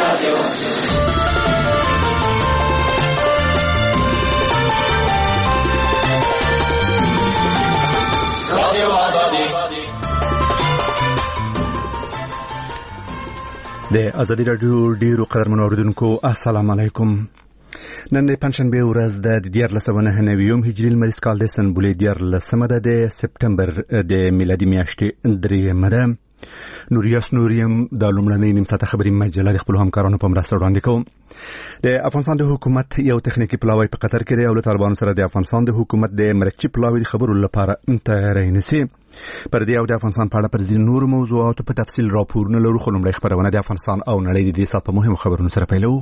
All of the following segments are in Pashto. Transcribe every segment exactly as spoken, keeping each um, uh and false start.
د ازادي راډیو ډیرو قدرمنو اوریدونکو السلام علیکم. نن د پنځشنبه ورځ د دیارلس سوه نهه نوي هجري لمریز کال د سنبولې دیارلسمه ده د سپټمبر د میلادي میاشتې درېیمه ده. نوریاس نوریم د لومړنۍ نیم ساعته خبري مجله د خپل همکارانو په مرسته وړاندې کوم. د افغانستان د حکومت یو تخنیکی پلاوی په قطر کې دی او له طالبانو سره د افغانستان د حکومت د مرکزي پلاوی خبرو لپاره تیاری نیسي. پر دې او د افغانستان په اړه پر ځینو نورو موضوعاتو په تفصیل راپورونه لرو، خو لومړی خبرونه د افغانستان او نړۍ د دې سات په مهمو خبرونو سره پیلوو.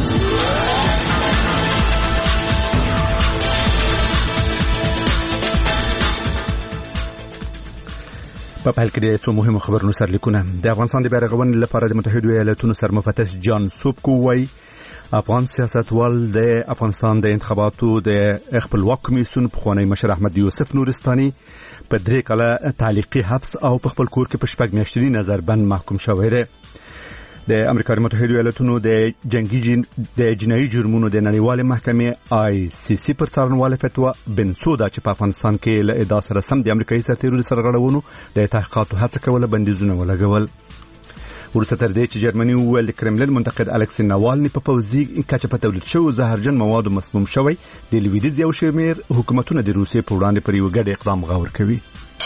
په پیل کې د څو مهمو خبرونو سرلیکونه. د افغانستان د بیارغونې لپاره د متحده ایالاتونو سرمفتش جان سوبکو وايي افغان سیاستوال د افغانستان د انتخاباتو د خپلواک کمیسیون پخوانی مشر احمد یوسف نورستاني په درې کاله تعلیقي حبس او په خپل کور کې په شپږ میاشتني نظربند محکوم شوی دی. د امریکا متحده ایالاتونو د جنگي جن د جنایي جرمونو د نړیوالې محکمې آی سی سی پر څارنوال فتوا بنسودا چې په افغانستان کې له ادعا سره سم د امریکایي سرتیرو سرغړونو د تحقیقاتو هڅه کوله بندیزونه ولګول. ورسته تر دې چې جرمني وویل د کرملین منتقد الکسی ناوالني په پوځي کچه په تولید شوو زهرجن موادو مسموم شوی، د لویدیځ یو شمېر حکومتونه د روسیې په وړاندې پر یو ګډ اقدام غور کوي.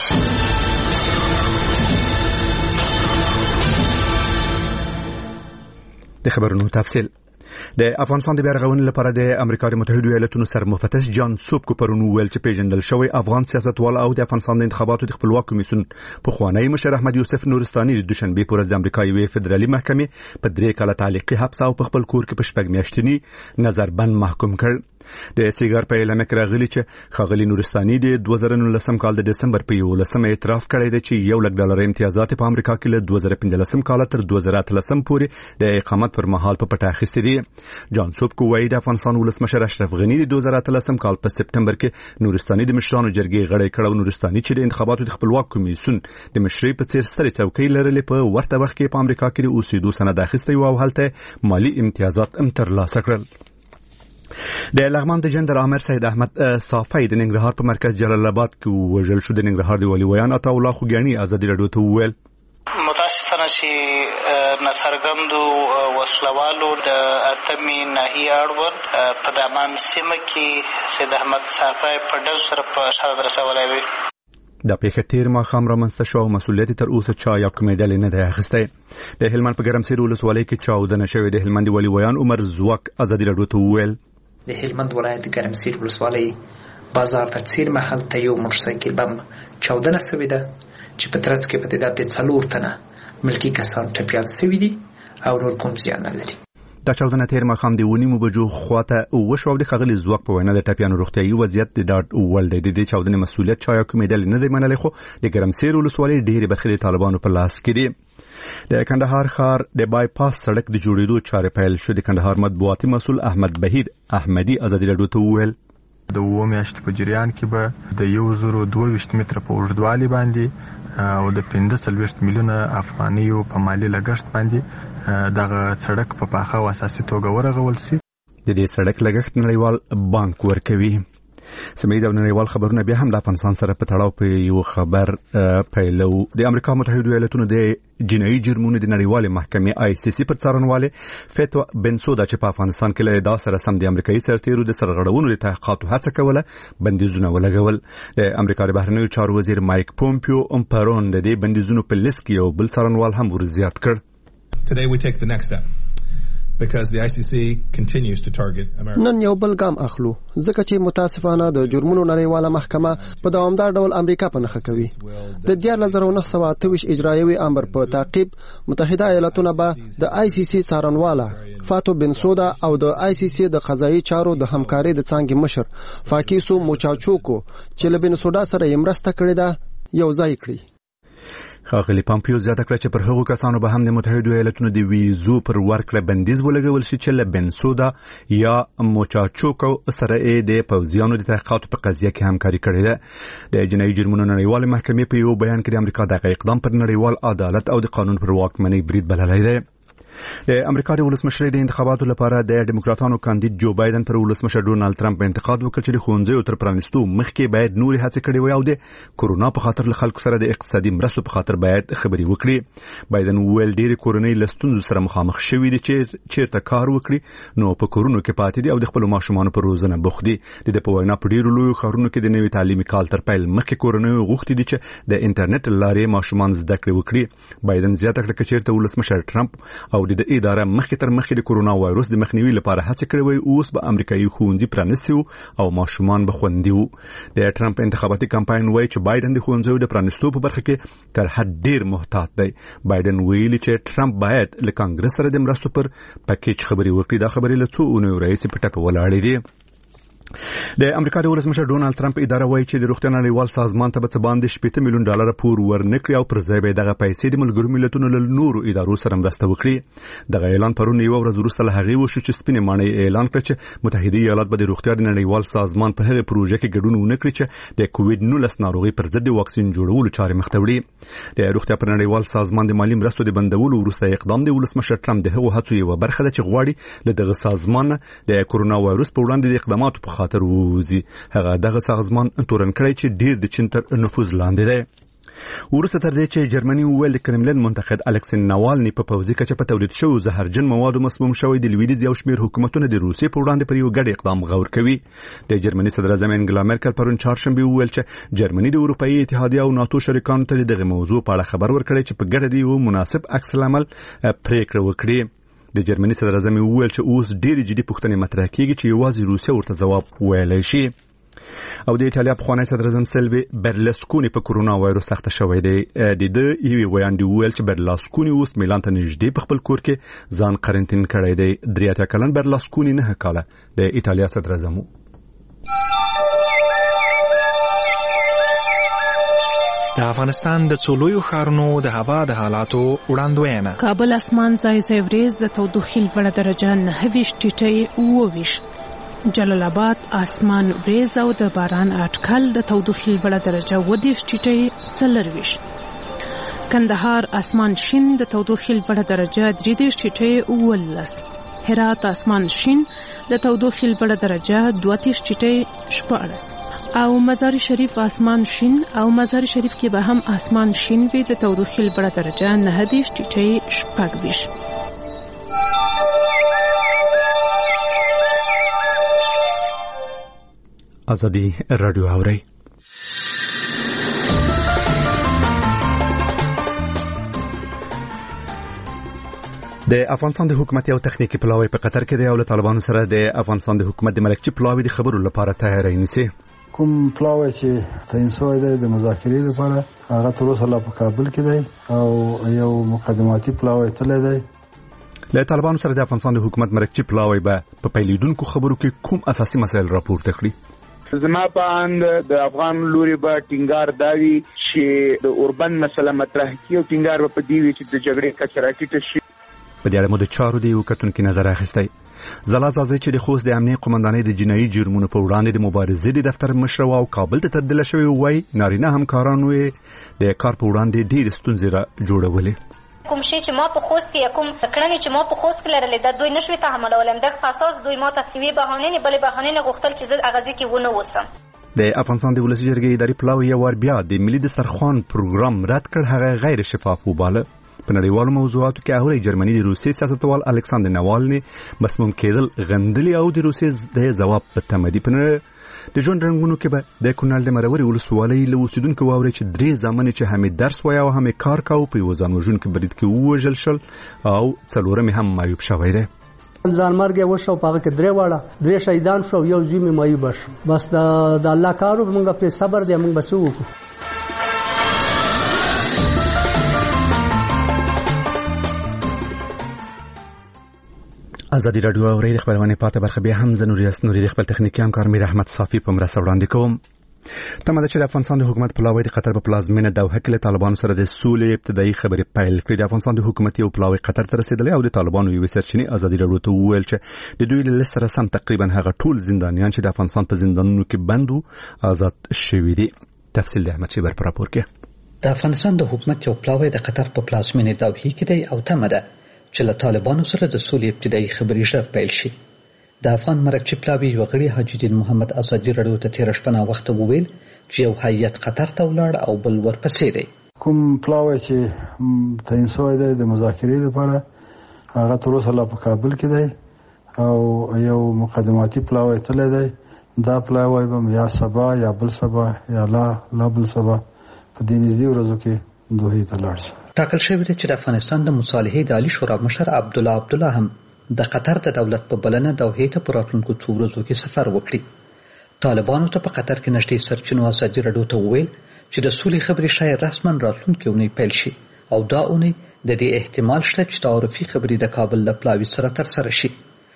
د خبرونو تفصیل. د افغانستان د بیارغونې لپاره د امریکا متحده ایالاتونو سرمفتش جان سوبکو پرون ویل چې پیژندل شوی افغان سیاستوال او د افغانستان د انتخاباتو د خپلواک کمیسیون پخوانی مشر احمد یوسف نورستاني د دوشنبه په ورځ د امریکا یوې فدرالي محکمې په درې کاله تعلیقي حبس او په خپل کور کې په شپږ میاشتني نظربند محکوم کړ. د سیګار په اعلان کې راغلی چې ښاغلي نورستاني د دوه زره نولسم کال د دسمبر په یولسمه اعتراف کړی دی چې یو لک ډالر امتیازات په امریکا کې له دوه زره پنځلسم کال تر دوه زره اتلسم پورې د اقامت پر مهال په پټه اخیستي دي. جان سوبکو وايي د افغانستان ولسمشر اشرف غني د دوه زره اتلسم کال په سپټمبر کې نورستاني د مشرانو جرګې غړی کړ او نورستاني چې د انتخاباتو د خپلواک کمیسیون د مشرۍ په څیر سترې څوکۍ لرلې په ورته وخت کې په امریکا کې د اوسېدو سند اخیستی او هلته مالی امتیازات هم ترلاسه کړل. د لغمان د جندر عامر سید احمد صافی د ننګرهار په مرکز جلال آباد کې وژل شو. د ننګرهار دی ولي ویان عطا الله خوګیانی ازادي راډیو ته وویل متاسفانه چې ناڅرګندو وسلوالو د اتمې ناحیې اړوند په دامان سیمه کې سید احمد صافی په ډز سره په شهادت رسولی وي. د پیښې تیر ماښام رامنځته شو او مسؤلیت تر اوسه چا یا کومې ډلې نه دی اخیستی. د هلمند په ګرمسیر ولسوالۍ کې چاودنه شوې. د هلمند ولي ویان عمر زوک ازادي راډیو ته وویل د هلمند ولایت ګرمسیر ولسوالۍ بازار ته څیر محل ته یو موټرسایکل بم چاودنه شوې ده چې په ترڅ کې په تعداد د څلور تنه ملکي کسان ټپیان شوي دي او نور کوم زیان نه لري. دا چاودنه تیر ماښام د ونیمو بجو خواته وشو او د ښاغلي ځواک په وینا د ټپیانو روغتیایي وضعیت د ډاډ وړ دی. د دې چاودنې مسؤلیت چا یا کومې ډلې نه دی منلی، خو د ګرمسیر ولسوالۍ ډېرې برخې د طالبانو په لاس کې دي. د کندهار ښار د بای پاس سړک د جوړېدو چارې پیل شو. د کندهار مطبوعاتي مسؤل احمد بهیر احمدي ازادي راډیو ته وویل د اووه میاشتې په جریان کې به د یو زرو دوه ویشت متره په اوږدوالي باندې او د پنځه څلوېښت میلیونه افغانیو په مالي لګښت باندې دغه سړک په پاخه او اساسي توګه ورغول شي. د دې سړک لګښت نړیوال بانک ورکوي. سمیز او نړیوال خبرونه بیا هم د افغانستان سره په تړاو په یو خبر پیلو. د امریکا متحده ایالاتونو د جنایي جرمونو د نړیوالې محکمې آی سی سی پر څارنوالې فتوا بنسودا چې په افغانستان کې له ادعا سره سم د امریکایي سرتیرو د سرغړونو د تحقیقاتو هڅه کوله بندیزونه ولګول. د امریکا د بهرنیو چارو وزیر مایک پومپیو هم پرون د دې بندیزونو په لیست کې یو بل څارنوال هم ورزیات کړ. Today we take the next step. Because the I C C continues to target America. نن یو بل ګام اخلو ځکه چې متاسفانه د جرمونو نړیواله محکمه په دوامدار ډول امریکا په نښه کوي. د دیارلس زره نهه سوه اته ویشت اجرایوي امر په تعقیب متحده ایالاتونه به د آی سی سی څارنواله فاتو بنسودا او د آی سی سی د قضایي چارو د همکارۍ د څانګې مشر فاکیسو موچاچوکو چې له بنسودا سره یې مرسته کړې ده یو ځای کړي. ښاغلي پامپیو زیاته کړه چې پر هغو کسانو به هم د متحده ایالاتونو د ویزو پر ورکړه بندیز ولګول شي چې له بنسودا یا موچاچوکو سره یې د پوځیانو د تحقیقاتو په قضیه کې همکاري کړې ده. د جنایي جرمونو نړیوالې محکمې په یو بیان کې د امریکا دغه اقدام پر نړیوال عدالت او د قانون پر واکمنۍ برید بللی دی. د امریکا د ولسمشر د انتخاباتو لپاره د ډیموکراتانو کاندید جو بایدن پر ولسمشر ډونالد ترامپ انتقاد وکړ چې د ښوونځیو تر پرانیستو مخکې باید نورې هڅې کړې وي او د کورونا په خاطر له خلکو سره د اقتصادي مرستو په خاطر باید خبرې وکړي. بایدن وویل ډېرې کورنۍ له ستونزو سره مخامخ شوي دي چې چیرته کار وکړي نو په کورونو کې پاتې دي او د خپلو ماشومانو په روزنه بوخت دي. د دې په وینا په ډېرو لویو ښارونو کې د نوي تعلیمي کال تر پیل مخکې کورنۍ غوښتي دي چې د انټرنیټ له لارې ماشومان زده کړې وکړي. بایدن زیاته کړه چې چیرته ولسمشر ټرمپ او د اداره مخکې تر مخکې د کورونا وایروس د مخنیوي لپاره هڅې کړې وي اوس به امریکایي ښوونځي پرانیستي او ماشومان به خوندي وو. د ټرمپ انتخاباتي کمپاین وایي چې بایدن د ښوونځیو د پرانیستو په برخه کې تر حد ډیر محتاط دی. بایدن ویلي چې ټرمپ باید له کانګرس سره د مرستو پر پکیج خبرې وکړي. دا خبرې له څو اونیو راهیسې په ټپه ولاړې دي. د امریکا د ولسمشر ډونالد ترامپ اداره وایي چې د روغتیا نړیوال سازمان ته به څه باندې شپږ میلیون ډالر پور ورنکړي او پر ځای به دغه پیسې د ملګرو ملتونو له نورو ادارو سره مرسته وکړي. دغه اعلان پرون یو ورځ وروسته له هغې وشو چې سپینې ماڼۍ اعلان کړ چې متحده ایالات به د روغتیا د نړیوال سازمان په هغه پروژه کې ګډون ونه کړي چې د کووډ نولس ناروغي پر ضد د واکسین جوړولو چارې مخته وړي. د روغتیا پر نړیوال سازمان د مالی مرستو د بندولو وروسته اقدام د ولسمشر ټرمپ د هغو هڅو یوه برخه ده چې غواړي له دغه سازمان د کورونا وایروس په وړاندې د اقداماتو په خاطر ووځي. هغه دغه سازمان تورن کړی چې ډیر د چین تر نفوذ لاندې دی. ورسته تر دې چې جرمني وویل د کرملین منتقد الکسي ناوالني په پوځي کچه په تولید شوو زهرجن موادو مسموم شوی د لویدیځ یو شمېر حکومتونه د روسیې په وړاندې پر یو ګډ اقدام غور کوي. د جرمني صدر اعظم انګلا مرکل پرون چهارشنبه وویل چې جرمني د اروپאי اتحادیه او ناتو شریکانو ته دغه موضوع په اړه خبر ورکړی چې په ګډه د یو مناسب عکس العمل پریکړه وکړي. د جرمني صدر اعظم وویل چې اوس ډېر جدي پوښتنې مطرح کیږي چې یوازې روسیه ورته ځواب ویلی شي. او د ایټالیا پخوانی صدر اعظم سیلوي برلسکونی په کورونا وایروس سخته شوی دی. د د یوې ویاندې وویل چې برلسکونی اوس میلان ته نږدې په خپل کور کې ځان قرنطین کړی دی. درې اتیا کلن برلسکونی نه کاله د ایټالیا صدر اعظم و. د افغانستان د څولویو ښارونو د هوا د حالاتو وړاندوینه. کابل اسمان ځای ځای وریځ د تودوخې لوړه درجه نهه ویشت ټیټۍ اووه ویشت. جلال آباد اسمان وریځ او د باران اټکل د تودوخې لوړه درجه اووه دېرش ټیټۍ څلور ویشت. کندهار اسمان شین د تودوخې لوړه درجه درې دېرش ټیټۍ اوولس. هرات اسمان شین د تودوخې لوړه درجه دوه دېرش ټیټۍ شپاړس. او مزار شریف اسمان شین او مزار شریف کې به هم اسمان شین وي د تودوخې لوړه درجه نهه دېرش ټیټۍ شپږ ویشت. ازادي رادیو اوري. د افغانستان د حکومت یو تخنیکی پلاوی په قطر کې دی او له طالبانو سره د افغانستان د حکومت د ملکچي پلاوی د خبرو لپاره تیاری نیسي. کوم پلاوی چې تعین شوی دی د مذاکرې لپاره هغه تر اوسه لا په کابل کې دی او یو مقدماتي پلاوی تللی دی. له طالبانو سره د افغانستان د حکومت ملکچي پلاوی به په پیلیدونکو خبرو کې کوم اساسي مسایل راپورته کړي. زما په اند د افغان لوري به ټینګار داوي چې د اوربند مسله مطرح کیو ټینګار په دی وی چې د جګړې کچه راټیټه شي. په دې اړه مو د چارو دی وکټونکو نظر اخیستی. زلا زازي چې د خوست د امنیت قومندانۍ د جنایي جرمونو په وړاندې د مبارزې د دفتر مشر او کابل ته تبدیل شوی وای نارینه همکارانو د کار په وړاندې ډېر ستونزې را جوړولې. کوم شي چې ما په خوست کې کوم کړنې چې ما په خوست کې لرلې د دوی نشوي تحملولم د اساس دوی ما ته وی بهانه نه بلې بهانه نه غوښتل چې زه اغازي کې ونه وسم. د افغانستان د ولسي جرګې اداري پلاوی یو ور بیا د ملي دسترخوان پروګرام رد کړ. هغه غیر شفاف وباله. په نړیوالو موضوعاتو کې اوري جرمني د روسي سیاستوال الکساندر ناوالني مسموم کېدل غندلي او د روسي د جواب په تمدي په د ژوند رنګونو کې به د کونړ د مروري ولسوالۍ له اوسیدونکو واوري چې درې زامن چې هم درس وای او هم کار کاوه په وزن وژونکو برید کې ووژل شل او څلورم هم معیوب شوی دی. ځان مرګ وشو په هغه کې درې واړه درې شهیدان شو یو زوی می معیوب شو. بس د الله کارو موږ په صبر دې موږ بسو وکړو. ازادي رادیو اوري د خبرونه پاته برخه به هم زنوري اسنوري د خپل تخنیکی همکار میر احمد صافي په مرسته وړاندې کوم. تمه ده چې د افغانستان د حکومت پلاوی د قطر په پلازمینه دوحه کې له طالبانو سره د سولې ابتدایي خبرې پیل کړې. د افغانستان د حکومت یو پلاوی قطر ته رسیدلی او د طالبانو یو سرچینی ازادي رادیو ته وویل چې د دوی له سره سم تقریبا هغه ټول زندانیان چې د افغانستان په زندانونو کې بند او آزاد شوي دي. تفصیل د احمد شیبر پر راپور کې. د افغانستان د حکومت یو پلاوی د قطر په پلازمینه دوحه کې دی او تمه ده چې له طالبانو سره د سولې ابتدایي خبرې ژر پیل شي. د افغان مرکچی پلاوی یو غړي حاجی الدین محمد ازادي راډیو ته تیر شپه وخت وویل چې یو هیئت قطر ته ولاړ او بل ورپسې دی. کوم پلاوی چې تعین شوی دی د مذاکرې لپاره هغه تر اوسه لا په کابل کې دی او یو مقدماتي پلاوی تللی دی. دا پلاوی به یا سبا یا بل سبا یا لا لا بل سبا په دې نږدې ورځو کې دوحې ته لاړ شي. ټاکل شوی دی چې د افغانستان د مصالحې د عالی شورا مشر عبدالله عبدالله هم د قطر د دولت په بلنه دوحې ته په راتلونکو څو ورځو کې سفر وکړي. طالبانو ته په قطر کې نږدې سرچینو ازادي راډیو ته وویل چې د سولې خبرې شاید رسما راتلونکې اونۍ پیل شي او دا اونۍ د دې احتمال شته چې تعارفي خبرې د کابل له پلاوي سره ترسره شي.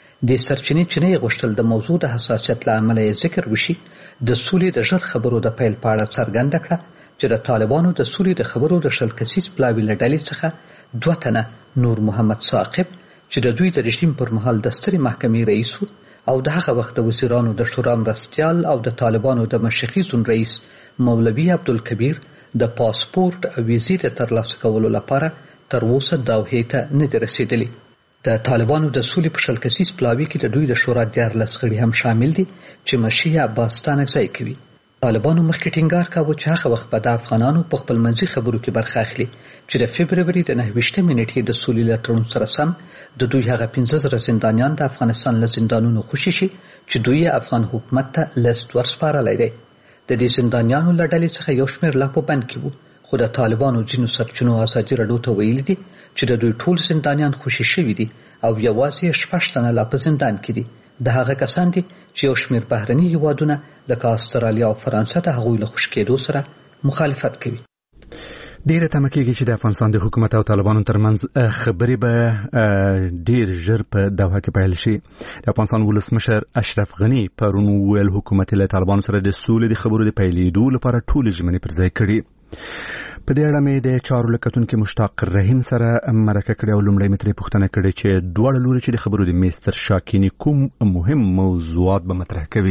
د سرچینې چې نه غوښتل د موضوع د حساسیت له امله ذکر وشي د سولې د ژر خبرو د پیل په اړه څرګنده کړه چې د طالبانو د سولې د خبرو د شل کسیز پلاوي له ډلې څخه دوه تنه نور محمد ثاقب چې د دوی د رژیم پر مهال د سترې محکمې رئیس او د هغه وخت د وزیرانو د شورا مرستیال او د طالبانو د مشرقي زون رئیس مولوي عبدالکبیر د پاسپورت او ویزې د ترلاسه کولو لپاره تر اوسه دوحې ته نه دي رسیدلي. د طالبانو د سولې په شل کسیز پلاوي کې د دوی د شورا دیارلس غړي هم شامل دي چې مشي عباس ستانکزی کوي. طالبانو مخکې ټینګار کاوه چې هغه وخت به د افغانانو په خپل منځي خبرو کې برخه اخلي چې د فبروري د نهه ویشتمې نیټې د سولې له تړون سره سم د دوی هغه پنځه زره زندانیان د افغانستان له زندانونو خوشي شي چې دوی افغان حکومت ته لیست ورسپارلی دی. د دې زندانیانو له ډلې څخه یو شمېر لا په بند کې وو، خو د طالبانو ځینو سرچینو ازادي راډیو ته ویلي دي چې د دوی ټول زندانیان خوشي شوي دي او یوازې شپږ تنه لا په زندان کې دي. د هغه کسان دي چې یو شمېر بهرني هیوادونه لکه استرالیا او فرانسه د هغوی له خوشي کېدو سره مخالفت کوي. ډیره تمه کېږي چې د افغانستان د حکومت او طالبانو ترمنځ خبرې به ډیر ژر په دوحه کې پیل شي. د افغانستان ولسمشر اشرف غني پرون ویل حکومت له طالبانو سره د سولې د خبرو د پیلېدو لپاره ټولې ژمنې پر ځای کړي. په دې اړه مې د چارو لکتونکو مشتاق رحیم سره مرکه کړې او لومړی مې ترې پوښتنه کړې چې دواړه لوري چې د خبرو د میز تر شا کینی کوم مهم موضوعات به مطرح کوي.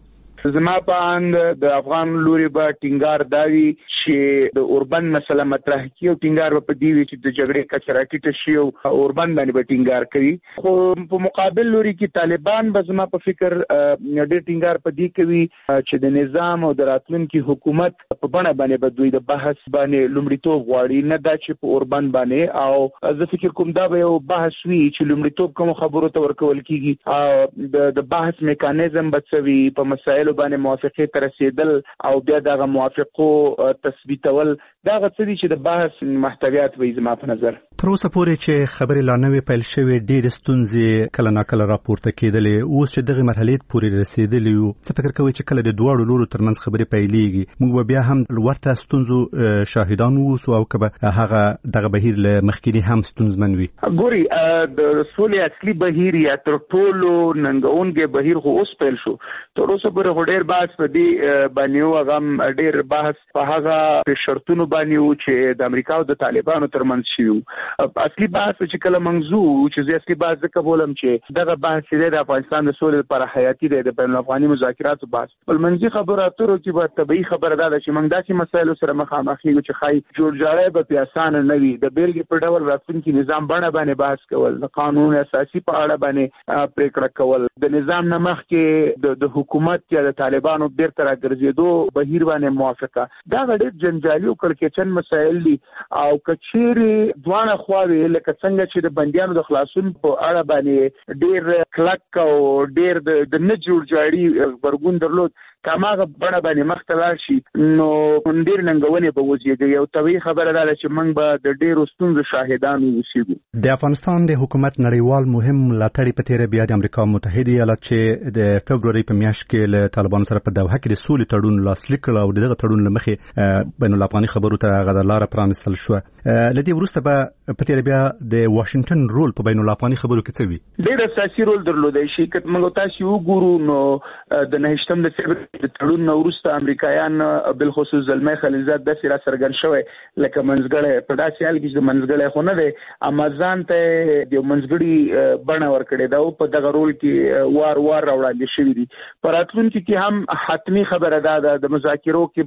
زما په اند د افغان لوري به ټینګار داوي چې د اوربند مسله مطرح کی او ټینګار په دی وی چې د جګړې کچ راټیټ شي او اوربند باندې به ټینګار کوي. خو په مقابل لوري کې طالبان به زما په فکر ډېر ټینګار په دی کوي چې د نظام او د راتلونکي حکومت په بڼه باندې به دوی د بحث باندې لومړیتوب غواړي، نه دا چې په اوربند باندې. او زه فکر کوم دا به یو بحث وي چې لومړیتوب کوم خبرو ته ورکول کیږي او د بحث میکانیزم بچوي په مسایلو باندې موافقه ته رسیدل او بیا دغه موافقو تثبیتول دا غوښتي چې د بحث محتویات وي. زما په نظر تر اوسه پورې چې خبرې لا نوې پیل شوې ډېر ستونزې کله ناکله راپورته کېدلې، اوس چې دغه مرحلې پورې رسیدلې یو څه فکر کوي چې کله د دواړو لورو ترمنځ خبرې پیلېږي موږ بیا هم ورته ستونزو شاهدان اوسو او کبه هغه دغه بهیر له مخکې هم ستونزمن وي؟ ګوري د سولې اصلي بهیر یا تر ټولو ننګونکې بهیر خو اوس پیل شو. تر اوسه پورې ډېر بحث په دې باندې و، هغه ډېر بحث په هغه شرطونو باندې و چې د امریکا او د طالبانو ترمنځ شوی. اصلي بحث چې کله منځو چې زه اصلي بحث ځکه بولم چې دغه بحث د افغانستان د سولې لپاره حیاتي دی، د بین الافغاني مذاکراتو بحث. بل منځي خبره اترو کې به طبيعي خبره ده چې موږ داسې مسایلو سره مخامخ یو چې خای جوړجاړی به په اسانه نه وي. د بیلګې په ډول راتلونکي نظام بڼه باندې بحث کول، د قانون اساسي په اړه باندې پریکړه کول، د نظام نه مخکې د حکومت یا د طالبانو بیرته راګرځېدو بهیر باندې موافقه، دا ډېر جنجالي او کړکېچن مسایل دي. او کچېرې دوانه خواوي لکه څنګه چې د بندیانو د خلاصون په اړه باندې ډېر کلک او ډېر د نه جوړجاړي غبرګون درلود، کماغه بڼه باندې مخ ته لاړ شي نو ډېر ننګونې به وزېږي. یو طبیعي خبره ده چې موږ به د ډېرو ستونزو شاهدان اوسېږو. د افغانستان د حکومت نړیوال مهم ملاتړي په تېره بیا د امریکا متحده ایالات چې د فبروري په میاشت کې له طالبانو سره په دوحه کې د سولې تړون لاسلیک کړ او دغه تړون له مخې بین الافغاني خبرو ته هغه لاره پرانستل شوه. له دې وروسته به په تېره بیا د واشنگټن رول په بین الافغاني خبرو کې څه وي؟ ډېر اساسي رول درلودی شي. که موږ تاسو وګورو نو د نهه ویشتم د فبروري د تړون نه وروسته امریکایان بالخصوص زلمي خلیلزاد داسې را څرګند شوی لکه منځګړی په داسې حال کې چې د منځګړی خو نه دی، امازان ته د منځګړي بڼه ورکړې ده او په دغه رول کې وار وار راوړاندې شوي دي. په راتلونکي کې هم حتمي خبره ده د مذاکرو کې به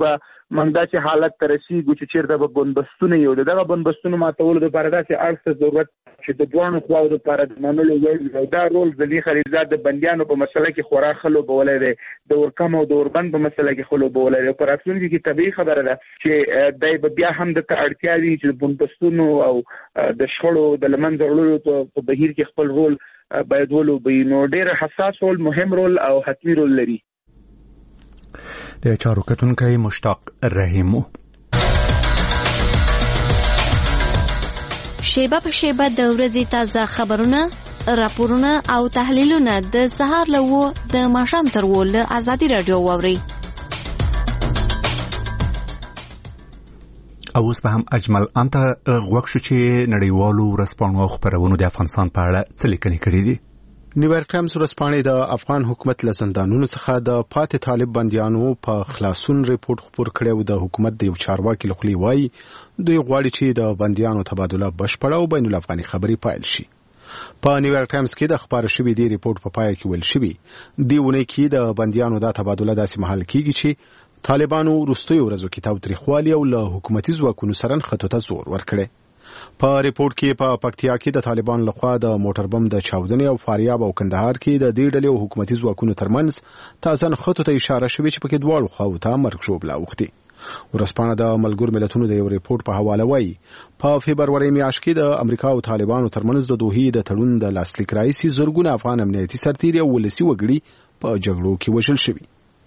موږ داسې حالت ته رسیږو چې چېرته به بندبستونه یو د دغه بندبستونو ماتولو دپاره داسې اړ څه ضرورت چې د دواړو خواو دپاره د منلو وړ وي او دا رول ځلي خلیلزاد د بندیانو په مسله کې خورا ښه لوبولی دی، د اورکم او د اوربند په مسله کې ښه لوبولی دی. په راتلونکي کې طبیعي خبره ده چې دی به بیا هم دته اړتیا وي چې د بندبستونو او د شخړو د له منځه وړلو په بهیر کې خپل رول باید ولوبوي. نو ډېر حساس رول، مهم رول او حتمي رول لري. د چارو کتونکی مشتاق رحیمو. شیبه په شیبه د ورځې تازه خبرونه، راپورونه او تحلیلونه د سهار له وو د ماښام تر وو له ازادي رادیو واورئ. او اوس به هم اجمل انته غوښ شو چې نړیوالو ورځپاڼو او خبرونو د افغانستان په اړه څه لیکنې کړې دي. نیویارک ټایمز ورځپاڼې د افغان حکومت له زندانونو څخه د پاتې طالب بندیانو په خلاصون ریپورت خپور کړی او د حکومت د یو چارواکي له خولې وایي دوی غواړي چې د بندیانو تبادله بشپړه او بین الافغاني خبرې پیل شي. په نیویارک ټایمز کې د خبره شوې دی ریپورت په پای کې ویل شوی دی ونې کې د بندیانو د تبادله داسې محل کېږي چې طالبانو وروستیو ورځو کې تاوتریخوالي او له حکومتي ځواکونو سره نښتو ته زور ورکړی. په ریپورت کې په پکتیا کې د طالبانو لخوا د موټر بم د چاودنې او فاریاب او کندهار کې د دې ډلې او حکومتي ځواکونو ترمنځ تازه نښتو ته اشاره شوې چې پکې دواړو خواو ته مرګ ژوبله اوښتې. ورځپاڼه د ملګرو ملتونو د یو ریپورت په حواله وایي په فبروري میاشت کې د امریکا او طالبانو ترمنځ د دوحې د تړون د لاسلیک راهیسې زرګونه افغان امنیتي سرتیري او ولسي وګړي په جګړو کې وژل شوي.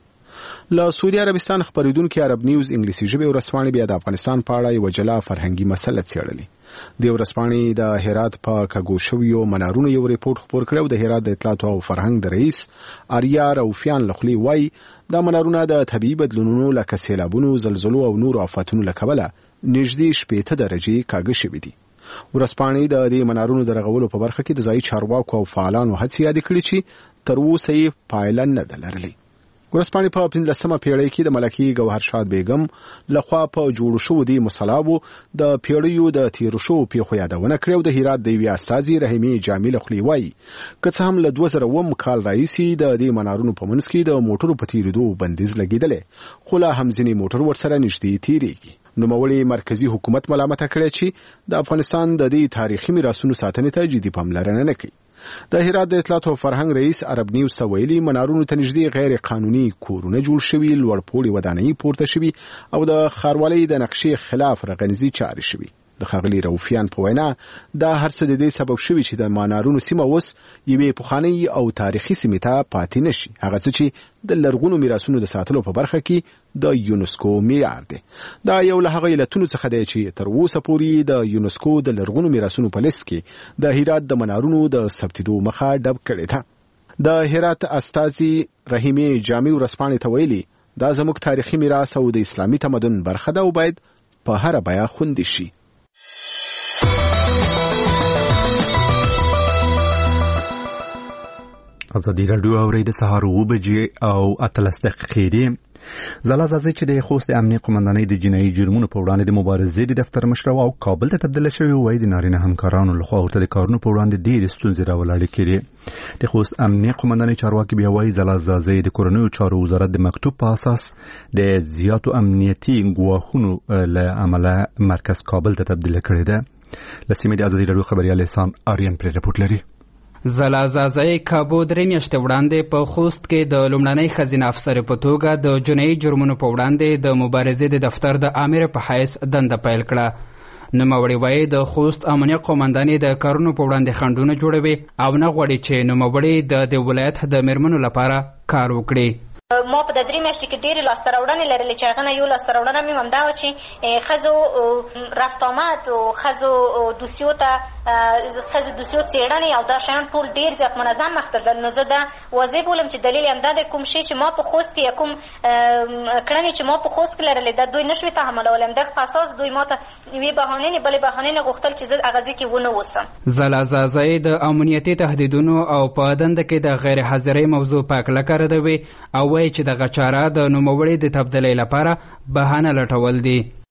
له سعودي عربستان خبرېدونکي عرب نیوز انګلیسي ژبې ورځپاڼې بیا د افغانستان په اړه یوه جلا فرهنګي مسله څېړلې. د ورځپاڼې د هرات په کږو شویو منارونو یو ریپورت خپور کړی او د هرات د اطلاعات او فرهنګ د رئیس آریا روفیان له خولې وایي دا منارونه د طبیعي بدلونونو لکه سیلابونو، زلزلو او نورو آفاتونو له کبله نږدې شپېته درجې کاږه شوي دي. ورځپاڼې د دې منارونو د رغولو په برخه کې د ځایي چارواکو او فعالانو هڅې یادې کړې چې تر اوسه یې پایله نه ده لرلې. ورځپاڼې په پنځلسمه پیړۍ کې د ملکې ګوهر شاد بیګم لخوا په جوړو شوو دې مصالحو د پیړیو د تیرو شوو پیښو یادونه کړې او د هرات د یوې استازي رحیمې جامي له خولې وایي که څه هم له دوه زره اووم کال راهیسې د دې منارونو په منځ کې د موټرو په تېرېدو بندیز لګېدلی، خو لا هم ځینې موټر ورسره نږدې تېرېږي. نوموړي مرکزي حکومت ملامته کړی چې د افغانستان د دې تاریخي میراثونو ساتنې ته جدي پاملرنه نه کوي. د هرات د اطلاعات او فرهنګ رئیس عرب نیوز ته ویلي منارونو ته نږدې غیر قانوني کورونه جوړ شوي، لوړ پوړي ودانۍ پورته شوي او د ښاروالۍ د نقشې خلاف رغنیزي چارې شوي. د ښاغلي روفیان په وینا دا هر څه د دې سبب شوي چې د منارونو سیمه اوس یوې پخوانۍ او تاریخي سیمې ته پاتې نشي، هغه څه چې د لرغونو میراثونو د ساتلو په برخه کې د یونسکو معیار دی. دا یو له هغه علتونو څخه دی چې تر اوسه پورې د یونسکو د لرغونو میراثونو په لیست کې د هرات د منارونو د ثبتېدو مخه ډب کړې ده. د هرات استازي رحیمې جامي ورځپاڼې ته ویلي دا زموږ تاریخي میراث او د اسلامي تمدن برخه ده او باید په هره بیه خوندي شي. ازادي راډیو اوري د سهار اوه بجې او اتلس دقیقې دي. ځلا زازي چې د خوست امنیه قومندانۍ د جنایي جرمونو په وړاندې د مبارزې د دفتر مشر او کابل ته تبدیل شوی وای د نارینه همکارانو لخوا ورته د کارونو په وړاندې ډېرې ستونزې راولاړې کړي. د خوست امنیه قومندانۍ چارواکي بیا وایي ځلا زازي د کورنیو چارو وزارت د مکتوب په اساس د زیاتو امنیتي ګواښونو له امله مرکز کابل ته تبدیل کړی ده. لسیمې د ازادي راډیو خبريال احسان آریان پر رپورټ لري. زلازازای کابو درې میاشتې وړاندې په خوست کې د لومړنۍ ښځینه افسرې په توګه د جنایي جرمونو په وړاندې د مبارزې د دفتر د آمر په حیث دنده پیل کړه. نوموړې وایي د خوست امنیه قومندانۍ د کارونو په وړاندې خنډونه جوړوي او نه غواړي چې نوموړې د دې ولایت د میرمنو لپاره کار وکړي. ما په د درې میاشتې کې ډېرې لاسته راوړنې لرلې چې هغه نه یو لاسته راوړنه مې همدا وه چې ښځو رفت آمد او ښځو دوسیو ته ښځو دوسیو څېړنې او دا شیان ټول ډېر زیات منظم مخته تلل. نو زه دا واضح بولم چې دلیل یې همدا دی کوم شی چې ما په خوست کې یا کوم کړنې چې ما په خوست کې لرلې دا دوی نه شوې تحملولی. همدغه په اساس دوی ما ته یوې بهانې نه بلې بهانې نه غوښتل چې زه هغه ځای کې ونه اوسم. زلازازۍ د امنیتي تهدیدونو او په دنده کې د غیر حاضرۍ موضوع په کلکه ردوي او چې دغه چاره د نوموړي د تبدیلۍ لپاره بهانه لټول دي.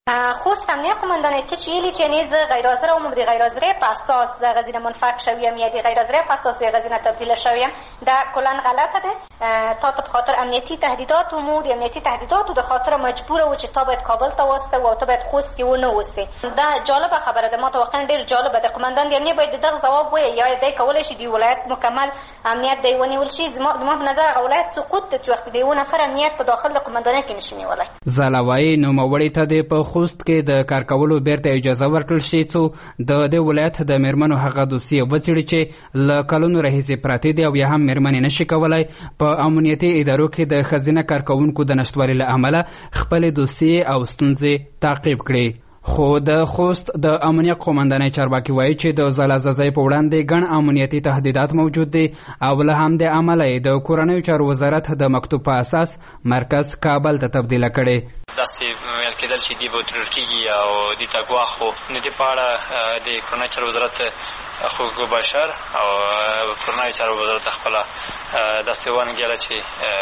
خوست امنیه قماندانه څه چې ویلي چې یعنې زه غیر حاضره وم د غیر حاضرۍ په اساس د غزینه منفک شوی یم یا د غیر حاضرۍ په اساس د غزینه تبدیله شوی یم دا کلا غلطه ده. تا ته په خاطر امنیتي تهدیدات و مو د امنیتي تهدیداتو د خاطر مجبوره و چې تا باید کابل ته واستو او ته باید خوست کې ونه اوسې. دا جالبه خبره ده، ما ته واقعا ډېر جالبه ده. قماندان د امنیه باید دغه ځواب وایي یا دی کولی شي د ولایت مکمل امنیت دی ونیول شي. زما په نظر هغه ولایت سقوط ده چې وخت د یو نفر امنیت په داخل د قماندانۍ کې نشي نیولی. ځلاوایي نوموړي ته د په خوست کې د کار کولو بیرته اجازه ورکړل شي څو د دې ولایت د میرمنو هغه دوسیې وڅېړي چې له کلونو راهیسې پراتې دي او یا هم میرمنې نشي کولی په امنیتي ادارو کې د ښځینه کارکوونکو د نشتوالي له امله خپلې دوسیې او ستونزې تعقیب کړي. خو د خوست د امنیه قومندانۍ چارواکي وایي چې د ځلازازۍ په وړاندې ګڼ امنیتي تهدیدات موجود دي او له همدې امله یې د کورنیو چارو وزارت د مکتوب په اساس مرکز کابل ته تبدیله کړي. داسې ویل کېدل چې دی به ترور کېږي او دې ته ګواښ و. نو دې په اړه د کورنیو چارو وزارت حقوق بشر او کورنیو چارو وزارت خپله داسې وننګېله چې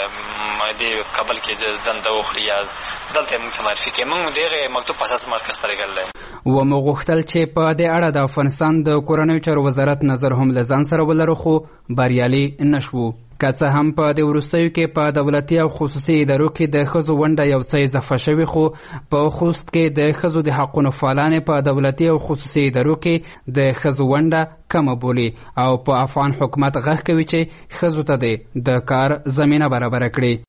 دې کابل کې دنده وخوري یا دلته یې موږ ته معرفي کړي. موږ د هغې مکتوب په اساس مرکز ته لېږلی ومو غوښتل چې په دې اړه د افغانستان د کورنیو چارو وزارت نظر هم له ځان سره ولرو خو بریالي نه شوو. که څه هم په دې وروستیو کې په دولتي او خصوصي ادارو کې د ښځو ونډه یو څه اضافه شوې خو په خوست کې د ښځو د حقونو فعالانې په دولتي او خصوصي ادارو کې د ښځو ونډه کمه بولي او په افغان حکومت غږ کوي چې ښځو ته د کار زمینه برابره کړي.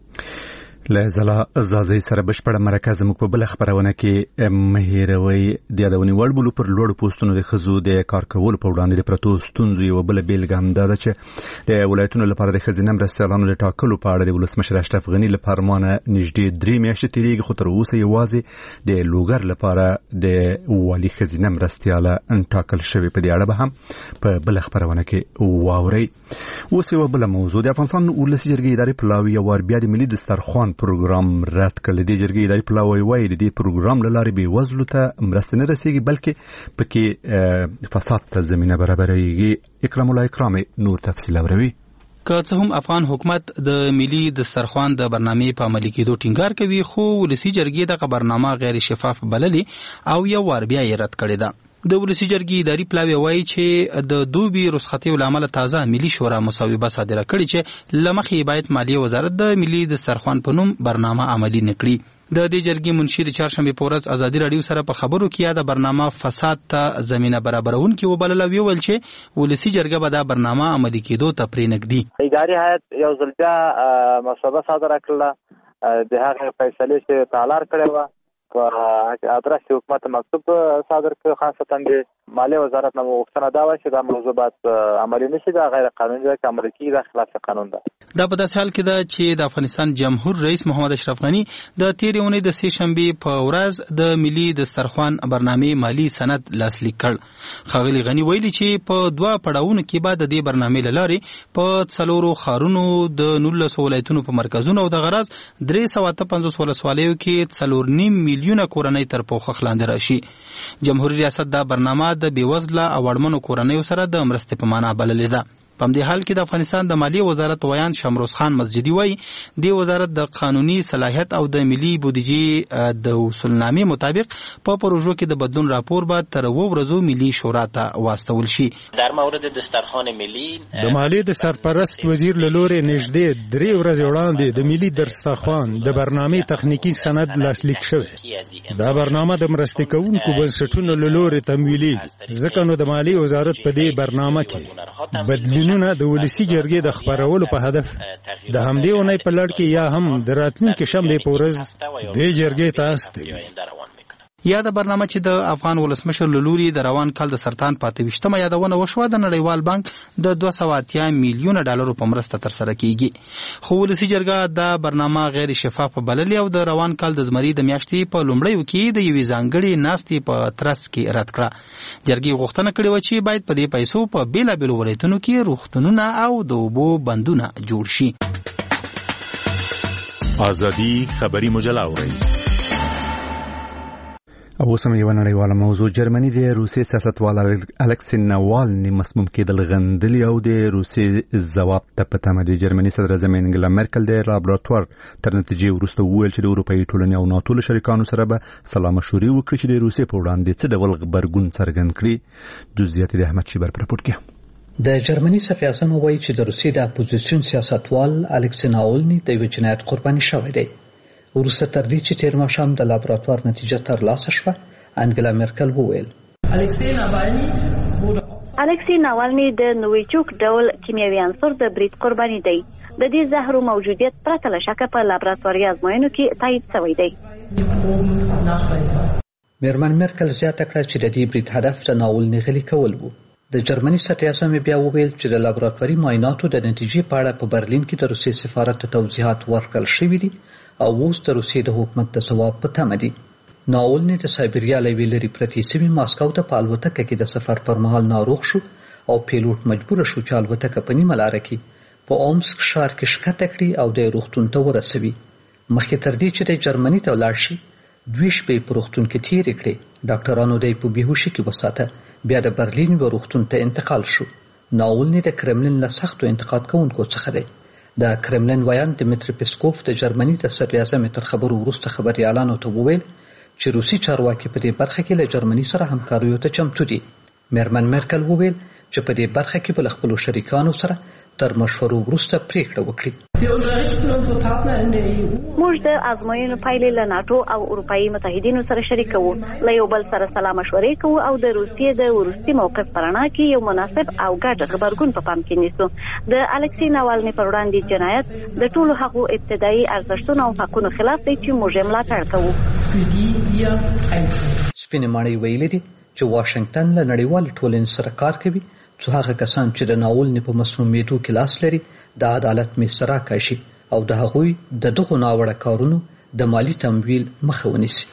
له زلا زازي سره بشپړه مرکه زموږ په بل خبرونه کې مهیروي د یادونې وړ بلو پر لوړ پوسټونو د ښځو د کار کولو په وړاندې د پرتو ستونزو یوه بله بېلګه همدا ده چې د ولایتونو لپاره د ښځینه مرستیالانو د ټاکلو په اړه د ولسمشر اشرف غني له فرمانه نږدې درې میاشتې تېرېږي خو تر اوسه یوازې د لوګر لپاره د والي ښځینه مرستیاله ټاکل شوې. په دې اړه به هم په بله خپرونه کې واورئ. اوس یوه بله موضوع د افغانستان ولسي جرګې ادارې پلاوي یو وار بیا د ملي دسترخوان پروګرام رد کړ. د جرګې ادارې پلاوی وایي د دې پروګرام له لارې بېوزلو ته مرستې نه رسېږي بلکې پکې فساد ته زمینه برابروي. اکرام الله اکرامي نور تفصیل اوروي. که څه هم افغان حکومت د ملي دسترخوان د برنامې په عملي کېدو ټینګار کوي خو ولسي جرګې دغه برنامه غیر شفاف بللې او یو وار بیا یې رد کړې ده. د ولسي جرګې اداري پلاوی وایي چې د دوبي رخصتیو له امله تازه ملي شورا مصوبه صادره کړې چې له مخې باید مالیې وزارت د ملي دسترخوان په نوم برنامه عملي نه کړي. د دې جرګې منشي د چهارشنبې په ورځ ازادي راډیو سره په خبرو کې یا د برنامه فساد ته زمینه برابرونکي وبلله ویل چې ولسي جرګه به دا برنامه عملي کېدو ته پرې نږدي. اداري هیئت یو ځل بیا مصوبه صادره کړله د هغې فیصلې چې تالار کړې وه په ادرس حکومت مکتوب صادر کړ. خاصتا د مالیې وزارت نه غوښتنه دا وه چې دا موضوع باید عملي نه شي. دا غیر قانوني ده، که عملي کېږي دا خلاف قانون ده. دا په داسې حال کې ده چې د افغانستان جمهور رئیس محمد اشرف غني د تېرې اونۍ د سې شنبې په ورځ د ملي دسترخوان برنامې مالي سند لاسلیک کړ. ښاغلي غني ویلي چې په دوه پړاوونو کې به د دې برنامې له لارې په څلورو ښارونو د نولسو ولایتونو په مرکزونو او د غرض درې سوه اته پنځوس ولسوالیو کې څلور نیم میلیونه کورنۍ تر پوښښ لاندې راشي. جمهوریت ریاست دا برنامه د بېوزله او اړمنو کورنیو سره د مرستې په معنا بللې ده. په همدې حال کې د افغانستان د مالیې وزارت ویان شمروز خان مسجدي وایي د وزارت د قانوني صلاحیت او د ملي بودیجې د اصولنامې مطابق په پروژو کې د بدلون راپور به تر اوه ورځو ملي شورا ته واستول شي. در مورد دسترخوان ملی د مالیې د سرپرست وزیر له لورې نږدې درې ورځې وړاندې د ملي دسترخوان د برنامې تخنیکي سند لاسلیک شوی. دا برنامه د مرستې کوونکو بنسټونو له لورې تمویلېږي ځکه نو د مالیې وزارت په دې برنامه کې بدلون د ولسي جرګې د خبرولو په هدف د همدې اونۍ په لړ کې یا هم د راتلونکي شنبې په ورځ دې جرګې ته استوي. یا د برنامه چې د افغان ولسمشر له لوري د روان کال د سرطان په اته ویشتمه یادونه وشوه د نړیوال بانک د دوه سوه اتیا میلیونه ډالرو په مرسته ترسره کیږي. خو ولسي جرګه دا برنامه غیر شفاف بللې او د روان کال د زمري د میاشتې په لومړیو کې د یوې ځانګړې ناستې په ترڅ کې رد کړه. جرګې غوښتنه کړې وه چې باید په دې پیسو په بېلابېلو ولایتونو کې روغتونونه او د اوبو بندونه جوړ شي. ازادي خبري مجله اورئ. او سم یو نړیواله موضوع جرمني د روسي سیاستوال الکسی ناوالني مسموم کېدل غندلي او د روسي ځواب ته په تمه د جرمني صدر اعظم انګلا مرکل د لابراتوار تر نتیجې وروسته وویل چې د اروپאי ټولنې او ناتو له شریکانو سره به سلا مشورې وکړي چې د روسي په وړاندې څه ډول غبرګون څرګند کړي. جزئیات د احمد شیبر پر راپور کې. د جرمني صفي اعظم وایي چې د روسي د اپوزیسیون سیاستوال الکسی ناوالني د یو جنایت قرباني شوی دی. وروسته تر دې چې تیر ماښام د لابراتوار نتیجه ترلاسه شوه، انګلا مرکل وویل الکسی ناوالني د نوویچوک ډول کیمیاوي عنصر د برید قرباني دی. د دې زهرو موجودیت پرته له شکه په لابراتواري ازموینو کې تایید شوی دی. میرمن مرکل زیاته کړه چې د دې برید هدف د ناولني غلي کول وو. د جرمني صدر اعظم بیا وویل چې د لابراتواري معایناتو د نتیجې په اړه په برلین کې د روسي سفارت ته توضیحات ورکړل شوي دي او اوس د روسیې د حکومت د ځواب په تمه دي. ناولني د سایبریا له یوې لرې پرتې سیمې ماسکو ته په الوتکه کې د سفر پر مهال ناروغ شو او پیلوټ مجبور شو چې الوتکه په نیمه لاره کې په اومسک ښار کې ښکته کړي او د روغتون ته ورسوي. مخکې تر دې چې د جرمني ته ولاړ شي، دوې شپې په روغتون کې تېرې کړې. ډاکټرانو دی په بیهوشي کې وساته، بیا د برلین یوه روغتون ته انتقال شو. ناولني د کرملین له سختو انتقاد کوونکو څخه دی. د کرملین ویان دمیتری پیسکوف د جرمني د صدر اعظم تر خبرو وروسته خبريالانو ته وویل چې روسي چارواکي په دې برخه کې له جرمني سره همکاریو ته چمتو دي. میرمن مرکل وویل چې په دې برخه کې بل خپل شریکانو سره تر مشورو وروسته پریکړه وکړي. موږ د ازموینو پایلې له ناتو او اروپאי متحدینو سره شریکوو، له یو بل سره سلا مشورې کوو او د روسیې د وروستي موقف په رڼا کې یو مناسب او ګډ غبرګون په پام کې نیسو. د الکسی ناوالني پر وړاندې جنایت د ټولو هغو ابتدایي ارزښتونو او حقونو خلاف دی چې موږ یې ملاتړ کوو. سپینې ماڼۍ ویلي دي چې واشنګټن له نړیوالې ټولنې سره کار کوي څو هغه کسان چې د ناولني په مسمومیتو کې لاس لري د عدالت میز راکشي او د هغوی د دغو ناوړه کارونو د مالی تمویل مخه ونیسي.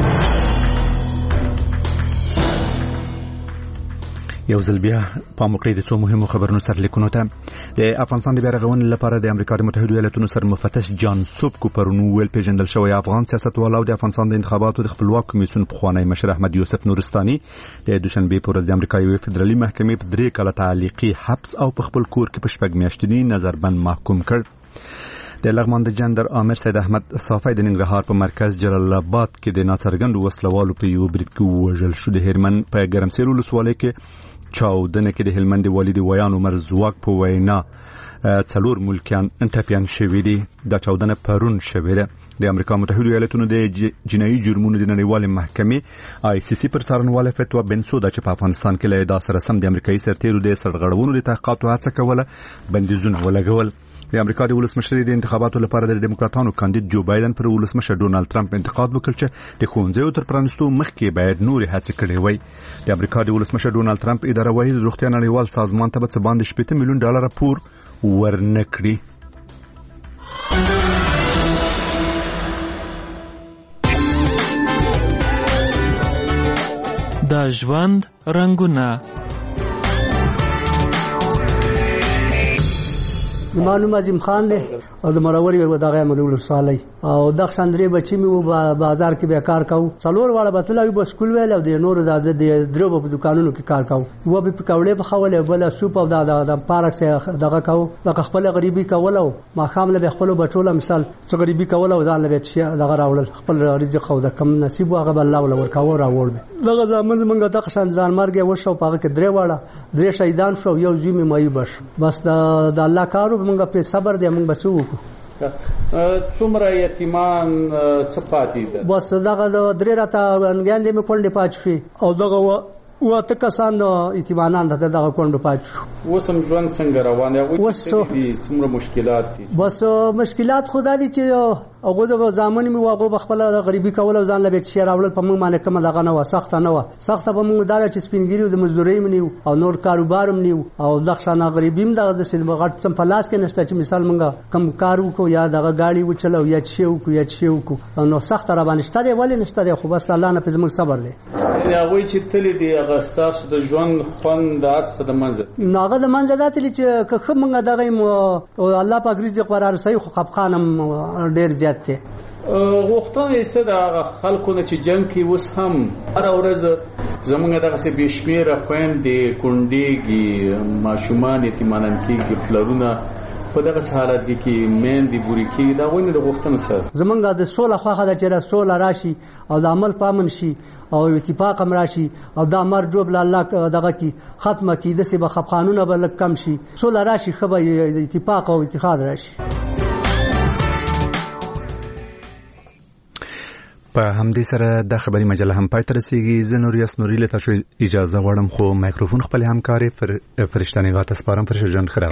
یو ځل بیا په مقید څو مهمو خبرونو سره لیکونو ته. د افغانستان د بیارغونې لپاره د امریکا د متحده ایالاتونو سرمفتش جان سوبکو پرون ویل پیژندل شوی افغان سیاستوال او د افغانستان د انتخاباتو د خپلواک کمیسیون پخوانی مشر احمد یوسف نورستاني د دوشنبه په ورځ د امریکا یوې فدرالي محکمې په درې کاله تعلیقي حبس او په خپل کور کې په شپږ میاشتني نظربند محکوم کړ. د لغمان د جندر عامر سید احمد صافی د ننګرهار په مرکز جلال آباد کې د ناڅرګندو وسلوالو په یو برید کې ووژل شو. د هرمن په ګرمسیر ولسوالۍ کې چاودنه کې د هلمند والي د ویان عمر زواک په وینا څلور ملکیان انټپیان شوي دي. دا چاودنه پرون شوې ده. د امریکا متحده ایالاتونو د جنایي جرمونو د نړیوالې محکمې آی سی سی پر څارنواله فتوا بنسودا چې په افغانستان کې له دا سره سم د امریکایي سرتیرو د سرغړونو د تحقیقاتو هڅه کوله بندیزونه ولګول. د امریکا د ولسمشر د انتخاباتو لپاره د ډیموکراتانو کاندید جو بایدن پر ولسمشر ډونالد ټرمپ انتقاد وکړ چې د ښوونځیو تر پرانیستو مخکې باید نورې هڅې کړې وای. د امریکا د ولسمشر ډونالد ټرمپ اداره وايي د روغتیا نړیوال سازمان ته به څه باندې شپږ میلیون ډالر پور ورنکړي. د ژوند رنگونه. مانو مازیم خان دی او د مروري دغه مدول صالح او د خندري بچی می بازار کې به کار کاو. څلور واړه بتلای په سکول ویل او د نور د درو په دکانونو کې کار کاو. و په پکوړې په خوله بل سوپ او د پارک څخه دغه کاو. د خپل غریبي کول او ما خام له خپل بچوله مثال څو غریبي کول او ځان له چې دغه راول خپل رزق او د کم نصیب هغه الله ول ورکاو راوړ. دغه ځمن منګه د خشن ځان مرګ وشو په کې درې واړه درې شهیدان شو یو زمي مې بش بس د الله کارو موږ په صبر دې موږ بسو څومره یتیمان څه پاتې ده. بس دغه درې راته انګیان دې مې کولې پاتې شي او دغه و ته کسان یتیمانان د دغه کونډو پاتې شو. وسم ژوند څنګه روان دی؟ اوس څومره مشکلات دي؟ بس مشکلات خدا دي چې هغه د ځامن می واغو خپل د غریبي کول او ځان له بیت شهر اول په موږ باندې کوم دغه نه و سخت نه و سخت په موږ دار چې سپینګری د مزدوري منیو او نور کاروبار منیو او دښانه غریبیم دغه د سید غټ سم په لاس کې نشته چې مثال موږ کم کارو کو یا دغه گاڑی وچلو یا چیو کو یا چیو کو نو سخت را باندې شته دی ولې نشته دی خو بس الله نه په زموږ صبر دی. هغه چې تل دی هغه ستاسو د ژوند خوند د ارسه د منځ ناغه د منځ داتلی چې که موږ دغه الله پاک رزق قرار صحیح خو خپخانم ډیر زیات مشروعیت دی. غوښتنه یې څه ده خلکو نه چې جنګ کې اوس هم هره ورځ زمونږ دغسې بې شمېره خویندې کونډېږي، ماشومان یتیمانان کېږي، پلرونه په دغسې حالت کې کې میندې بورې کېږي. د هغوی نه د غوښتنه سره زمونږ د سوله خوښه ده چې سوله راشي او د عمل په امن شي او اتفاق هم راشي او دا مرګ جوړ له الله دغه کې ختمه کړي، داسې به خفقانونه به لږ کم شي، سوله راشي، ښه به اتفاق او اتحاد راشي. په همدې سره د خبري مجله هم پای ته رسیږي. زه نوریاس نوري له تاسو اجازه غواړم خو مایکروفون خپل همکاري فرشتنی غاټه سپارم. فرشته جان خیر